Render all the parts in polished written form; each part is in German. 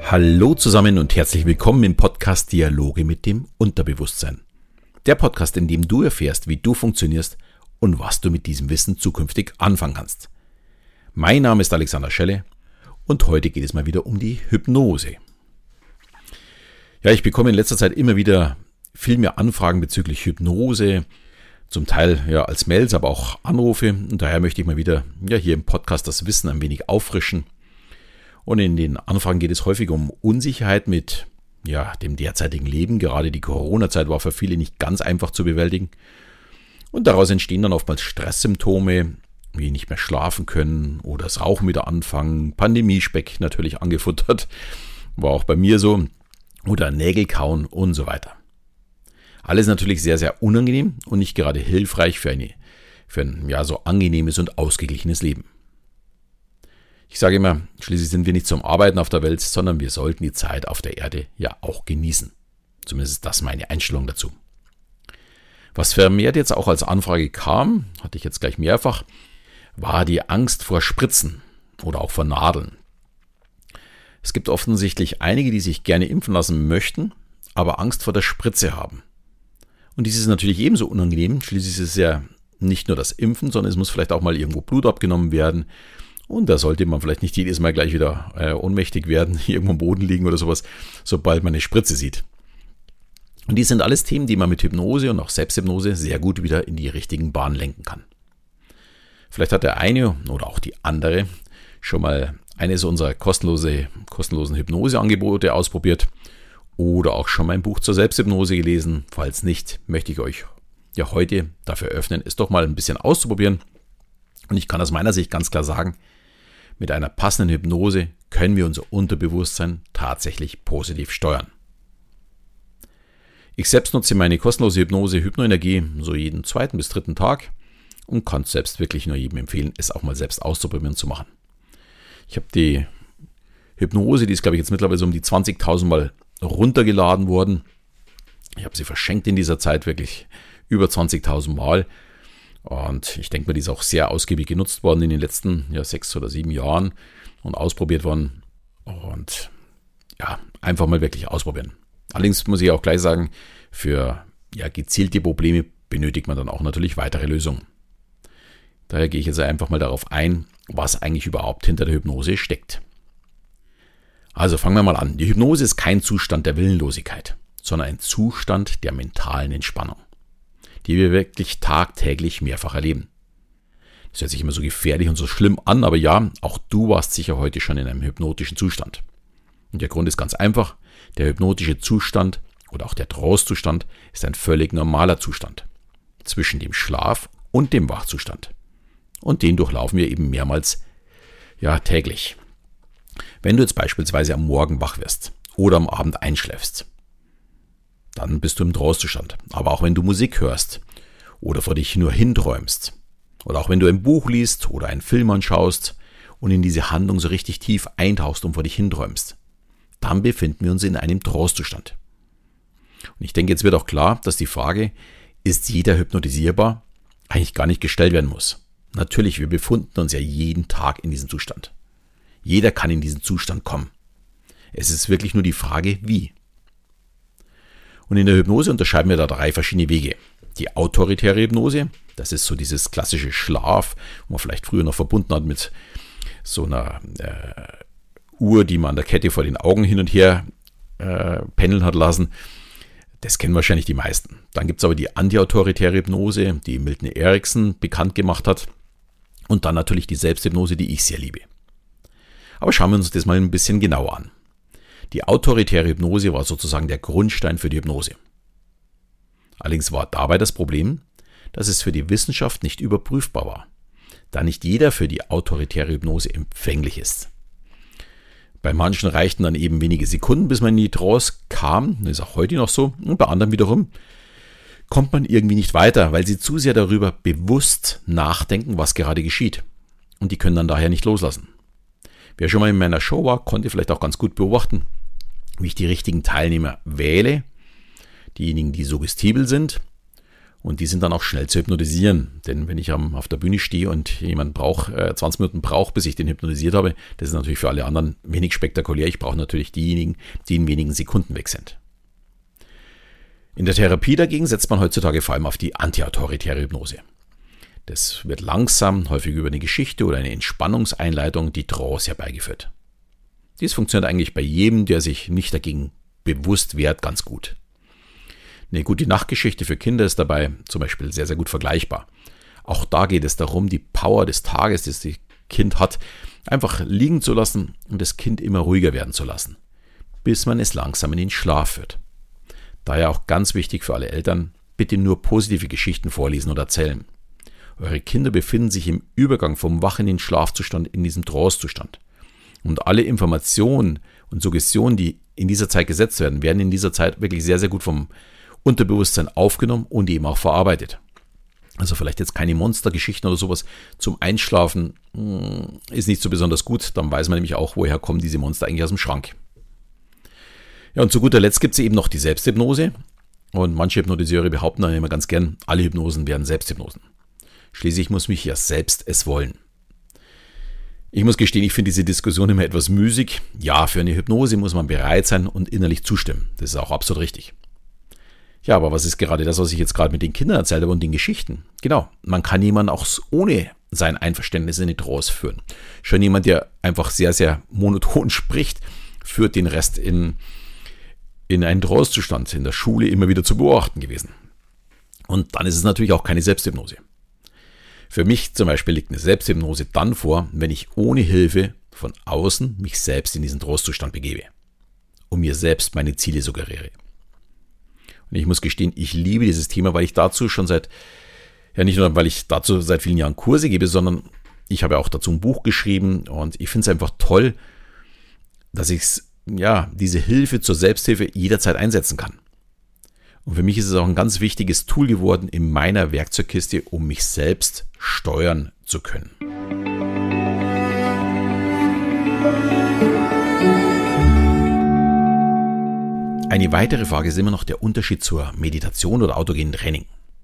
Hallo zusammen und herzlich willkommen im Podcast Dialoge mit dem Unterbewusstsein. Der Podcast, in dem du erfährst, wie du funktionierst und was du mit diesem Wissen zukünftig anfangen kannst. Mein Name ist Alexander Schelle und heute geht es mal wieder um die Hypnose. Ja, ich bekomme in letzter Zeit immer wieder viel mehr Anfragen bezüglich Hypnose, zum Teil ja als Mails, aber auch Anrufe. Und daher möchte ich mal wieder hier im Podcast das Wissen ein wenig auffrischen. Und in den Anfragen geht es häufig um Unsicherheit mit dem derzeitigen Leben. Gerade die Corona-Zeit war für viele nicht ganz einfach zu bewältigen. Und daraus entstehen dann oftmals Stresssymptome, wie nicht mehr schlafen können oder das Rauchen wieder anfangen, Pandemiespeck natürlich angefuttert, war auch bei mir so, oder Nägel kauen und so weiter. Alles natürlich sehr, sehr unangenehm und nicht gerade hilfreich für ein so angenehmes und ausgeglichenes Leben. Ich sage immer, schließlich sind wir nicht zum Arbeiten auf der Welt, sondern wir sollten die Zeit auf der Erde ja auch genießen. Zumindest ist das meine Einstellung dazu. Was vermehrt jetzt auch als Anfrage kam, hatte ich jetzt gleich mehrfach, war die Angst vor Spritzen oder auch vor Nadeln. Es gibt offensichtlich einige, die sich gerne impfen lassen möchten, aber Angst vor der Spritze haben. Und dies ist natürlich ebenso unangenehm. Schließlich ist es ja nicht nur das Impfen, sondern es muss vielleicht auch mal irgendwo Blut abgenommen werden. Und da sollte man vielleicht nicht jedes Mal gleich wieder ohnmächtig werden, irgendwo am Boden liegen oder sowas, sobald man eine Spritze sieht. Und dies sind alles Themen, die man mit Hypnose und auch Selbsthypnose sehr gut wieder in die richtigen Bahnen lenken kann. Vielleicht hat der eine oder auch die andere schon mal eines unserer kostenlosen Hypnoseangebote ausprobiert oder auch schon mein Buch zur Selbsthypnose gelesen. Falls nicht, möchte ich euch ja heute dafür öffnen, es doch mal ein bisschen auszuprobieren. Und ich kann aus meiner Sicht ganz klar sagen, mit einer passenden Hypnose können wir unser Unterbewusstsein tatsächlich positiv steuern. Ich selbst nutze meine kostenlose Hypnose Hypnoenergie so jeden 2. bis 3. Tag und kann es selbst wirklich nur jedem empfehlen, es auch mal selbst auszuprobieren zu machen. Ich habe die Hypnose, die ist glaube ich jetzt mittlerweile so um die 20.000 Mal runtergeladen worden. Ich habe sie verschenkt in dieser Zeit wirklich über 20.000 Mal. Und ich denke mal, die ist auch sehr ausgiebig genutzt worden in den letzten 6 oder 7 Jahren und ausprobiert worden. Und einfach mal wirklich ausprobieren. Allerdings muss ich auch gleich sagen, für gezielte Probleme benötigt man dann auch natürlich weitere Lösungen. Daher gehe ich jetzt einfach mal darauf ein, was eigentlich überhaupt hinter der Hypnose steckt. Also fangen wir mal an. Die Hypnose ist kein Zustand der Willenlosigkeit, sondern ein Zustand der mentalen Entspannung, die wir wirklich tagtäglich mehrfach erleben. Das hört sich immer so gefährlich und so schlimm an, aber ja, auch du warst sicher heute schon in einem hypnotischen Zustand. Und der Grund ist ganz einfach, der hypnotische Zustand oder auch der Trance-Zustand ist ein völlig normaler Zustand zwischen dem Schlaf und dem Wachzustand. Und den durchlaufen wir eben mehrmals täglich. Wenn du jetzt beispielsweise am Morgen wach wirst oder am Abend einschläfst, dann bist du im Trance-Zustand. Aber auch wenn du Musik hörst oder vor dich nur hinträumst oder auch wenn du ein Buch liest oder einen Film anschaust und in diese Handlung so richtig tief eintauchst und vor dich hinträumst, dann befinden wir uns in einem Trance-Zustand. Und ich denke, jetzt wird auch klar, dass die Frage, ist jeder hypnotisierbar, eigentlich gar nicht gestellt werden muss. Natürlich, wir befinden uns ja jeden Tag in diesem Zustand. Jeder kann in diesen Zustand kommen. Es ist wirklich nur die Frage, wie. Und in der Hypnose unterscheiden wir da 3 verschiedene Wege. Die autoritäre Hypnose, das ist so dieses klassische Schlaf, wo man vielleicht früher noch verbunden hat mit so einer Uhr, die man an der Kette vor den Augen hin und her pendeln hat lassen. Das kennen wahrscheinlich die meisten. Dann gibt es aber die antiautoritäre Hypnose, die Milton Erickson bekannt gemacht hat. Und dann natürlich die Selbsthypnose, die ich sehr liebe. Aber schauen wir uns das mal ein bisschen genauer an. Die autoritäre Hypnose war sozusagen der Grundstein für die Hypnose. Allerdings war dabei das Problem, dass es für die Wissenschaft nicht überprüfbar war, da nicht jeder für die autoritäre Hypnose empfänglich ist. Bei manchen reichten dann eben wenige Sekunden, bis man in die Trance kam, das ist auch heute noch so, und bei anderen wiederum kommt man irgendwie nicht weiter, weil sie zu sehr darüber bewusst nachdenken, was gerade geschieht. Und die können dann daher nicht loslassen. Wer schon mal in meiner Show war, konnte vielleicht auch ganz gut beobachten, wie ich die richtigen Teilnehmer wähle, diejenigen, die suggestibel sind Und die sind dann auch schnell zu hypnotisieren. Denn wenn ich auf der Bühne stehe und jemand 20 Minuten braucht, bis ich den hypnotisiert habe, das ist natürlich für alle anderen wenig spektakulär. Ich brauche natürlich diejenigen, die in wenigen Sekunden weg sind. In der Therapie dagegen setzt man heutzutage vor allem auf die antiautoritäre Hypnose. Das wird langsam, häufig über eine Geschichte oder eine Entspannungseinleitung, die Trance herbeigeführt. Dies funktioniert eigentlich bei jedem, der sich nicht dagegen bewusst wehrt, ganz gut. Eine gute Nachtgeschichte für Kinder ist dabei zum Beispiel sehr, sehr gut vergleichbar. Auch da geht es darum, die Power des Tages, das das Kind hat, einfach liegen zu lassen und das Kind immer ruhiger werden zu lassen, bis man es langsam in den Schlaf führt. Daher auch ganz wichtig für alle Eltern, bitte nur positive Geschichten vorlesen oder erzählen. Eure Kinder befinden sich im Übergang vom Wach in den Schlafzustand in diesem Trance-Zustand. Und alle Informationen und Suggestionen, die in dieser Zeit gesetzt werden, werden in dieser Zeit wirklich sehr, sehr gut vom Unterbewusstsein aufgenommen und eben auch verarbeitet. Also vielleicht jetzt keine Monstergeschichten oder sowas zum Einschlafen ist nicht so besonders gut. Dann weiß man nämlich auch, woher kommen diese Monster eigentlich aus dem Schrank. Ja, und zu guter Letzt gibt es eben noch die Selbsthypnose. Und manche Hypnotiseure behaupten dann immer ganz gern, alle Hypnosen wären Selbsthypnosen. Schließlich muss mich ja selbst es wollen. Ich muss gestehen, ich finde diese Diskussion immer etwas müßig. Ja, für eine Hypnose muss man bereit sein und innerlich zustimmen. Das ist auch absolut richtig. Ja, aber was ist gerade das, was ich jetzt gerade mit den Kindern erzählt habe und den Geschichten? Genau, man kann jemanden auch ohne sein Einverständnis in eine Trance führen. Schon jemand, der einfach sehr, sehr monoton spricht, führt den Rest in einen Trance-Zustand, in der Schule immer wieder zu beobachten gewesen. Und dann ist es natürlich auch keine Selbsthypnose. Für mich zum Beispiel liegt eine Selbsthypnose dann vor, wenn ich ohne Hilfe von außen mich selbst in diesen Trance-Zustand begebe und mir selbst meine Ziele suggeriere. Und ich muss gestehen, ich liebe dieses Thema, weil ich dazu schon nicht nur, weil ich dazu seit vielen Jahren Kurse gebe, sondern ich habe auch dazu ein Buch geschrieben und ich finde es einfach toll, dass ich diese Hilfe zur Selbsthilfe jederzeit einsetzen kann. Und für mich ist es auch ein ganz wichtiges Tool geworden in meiner Werkzeugkiste, um mich selbst steuern zu können. Eine weitere Frage ist immer noch der Unterschied zur Meditation oder autogenen Training.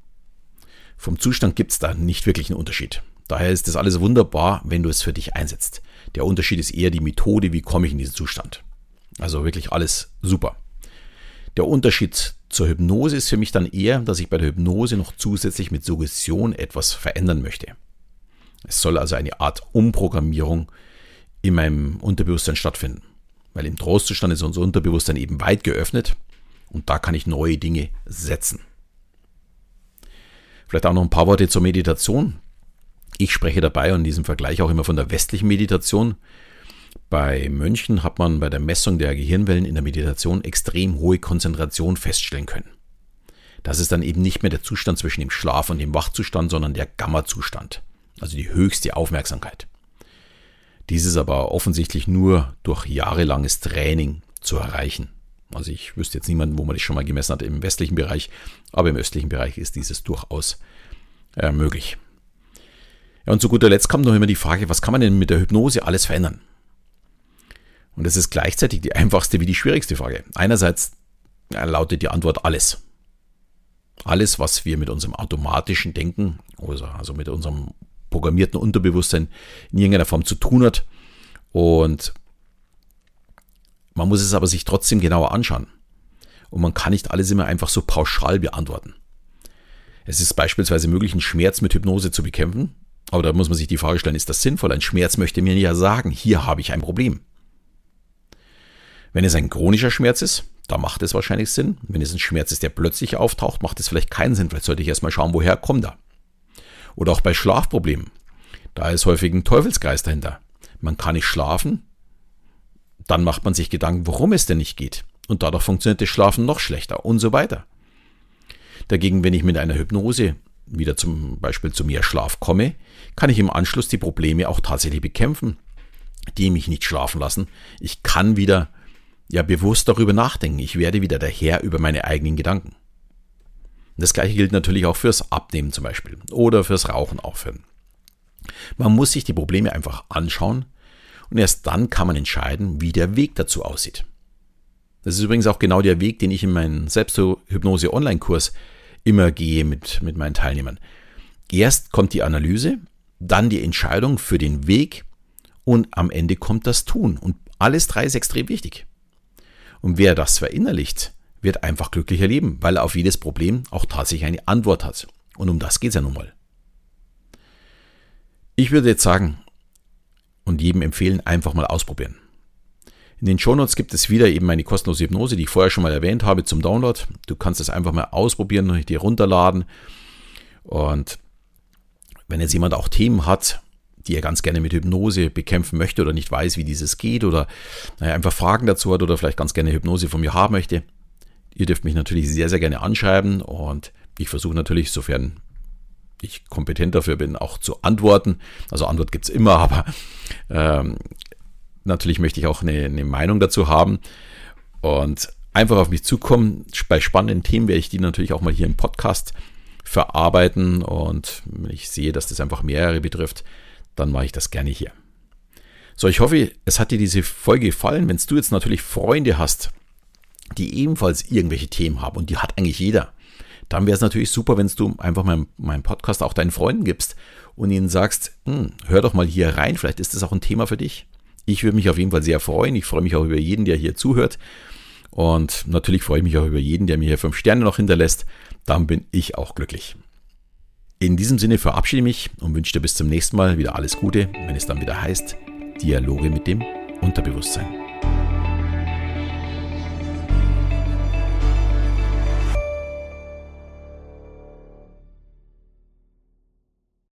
Vom Zustand gibt es da nicht wirklich einen Unterschied. Daher ist das alles wunderbar, wenn du es für dich einsetzt. Der Unterschied ist eher die Methode, wie komme ich in diesen Zustand. Also wirklich alles super. Der Unterschied zur Hypnose ist für mich dann eher, dass ich bei der Hypnose noch zusätzlich mit Suggestion etwas verändern möchte. Es soll also eine Art Umprogrammierung in meinem Unterbewusstsein stattfinden. Weil im Trance-Zustand ist unser Unterbewusstsein eben weit geöffnet und da kann ich neue Dinge setzen. Vielleicht auch noch ein paar Worte zur Meditation. Ich spreche dabei und in diesem Vergleich auch immer von der westlichen Meditation. Bei Mönchen hat man bei der Messung der Gehirnwellen in der Meditation extrem hohe Konzentration feststellen können. Das ist dann eben nicht mehr der Zustand zwischen dem Schlaf und dem Wachzustand, sondern der Gamma-Zustand, also die höchste Aufmerksamkeit. Dies ist aber offensichtlich nur durch jahrelanges Training zu erreichen. Also ich wüsste jetzt niemanden, wo man das schon mal gemessen hat im westlichen Bereich, aber im östlichen Bereich ist dieses durchaus möglich. Ja, und zu guter Letzt kommt noch immer die Frage, was kann man denn mit der Hypnose alles verändern? Und das ist gleichzeitig die einfachste wie die schwierigste Frage. Einerseits lautet die Antwort alles. Alles, was wir mit unserem automatischen Denken, also mit unserem programmierten Unterbewusstsein in irgendeiner Form zu tun hat. Und man muss es aber sich trotzdem genauer anschauen. Und man kann nicht alles immer einfach so pauschal beantworten. Es ist beispielsweise möglich, einen Schmerz mit Hypnose zu bekämpfen. Aber da muss man sich die Frage stellen, ist das sinnvoll? Ein Schmerz möchte mir ja sagen, hier habe ich ein Problem. Wenn es ein chronischer Schmerz ist, da macht es wahrscheinlich Sinn. Wenn es ein Schmerz ist, der plötzlich auftaucht, macht es vielleicht keinen Sinn. Vielleicht sollte ich erstmal schauen, woher kommt er. Oder auch bei Schlafproblemen. Da ist häufig ein Teufelskreis dahinter. Man kann nicht schlafen, dann macht man sich Gedanken, warum es denn nicht geht. Und dadurch funktioniert das Schlafen noch schlechter und so weiter. Dagegen, wenn ich mit einer Hypnose wieder zum Beispiel zu mehr Schlaf komme, kann ich im Anschluss die Probleme auch tatsächlich bekämpfen, die mich nicht schlafen lassen. Ich kann wieder bewusst darüber nachdenken. Ich werde wieder der Herr über meine eigenen Gedanken. Das gleiche gilt natürlich auch fürs Abnehmen zum Beispiel oder fürs Rauchen aufhören. Man muss sich die Probleme einfach anschauen und erst dann kann man entscheiden, wie der Weg dazu aussieht. Das ist übrigens auch genau der Weg, den ich in meinem Selbsthypnose-Online-Kurs immer gehe mit meinen Teilnehmern. Erst kommt die Analyse, dann die Entscheidung für den Weg und am Ende kommt das Tun. Und alles 3 ist extrem wichtig. Und wer das verinnerlicht, wird einfach glücklicher leben, weil er auf jedes Problem auch tatsächlich eine Antwort hat. Und um das geht es ja nun mal. Ich würde jetzt sagen und jedem empfehlen, einfach mal ausprobieren. In den Shownotes gibt es wieder eben meine kostenlose Hypnose, die ich vorher schon mal erwähnt habe, zum Download. Du kannst es einfach mal ausprobieren und dir runterladen. Und wenn jetzt jemand auch Themen hat, die er ganz gerne mit Hypnose bekämpfen möchte oder nicht weiß, wie dieses geht oder einfach Fragen dazu hat oder vielleicht ganz gerne Hypnose von mir haben möchte, ihr dürft mich natürlich sehr, sehr gerne anschreiben und ich versuche natürlich, sofern ich kompetent dafür bin, auch zu antworten. Also Antwort gibt es immer, aber natürlich möchte ich auch eine Meinung dazu haben und einfach auf mich zukommen. Bei spannenden Themen werde ich die natürlich auch mal hier im Podcast verarbeiten und wenn ich sehe, dass das einfach mehrere betrifft, dann mache ich das gerne hier. So, ich hoffe, es hat dir diese Folge gefallen. Wenn du jetzt natürlich Freunde hast, die ebenfalls irgendwelche Themen haben und die hat eigentlich jeder, dann wäre es natürlich super, wenn du einfach meinen Podcast auch deinen Freunden gibst und ihnen sagst, hör doch mal hier rein, vielleicht ist das auch ein Thema für dich. Ich würde mich auf jeden Fall sehr freuen. Ich freue mich auch über jeden, der hier zuhört. Und natürlich freue ich mich auch über jeden, der mir hier 5 Sterne noch hinterlässt. Dann bin ich auch glücklich. In diesem Sinne verabschiede ich mich und wünsche dir bis zum nächsten Mal wieder alles Gute, wenn es dann wieder heißt, Dialoge mit dem Unterbewusstsein.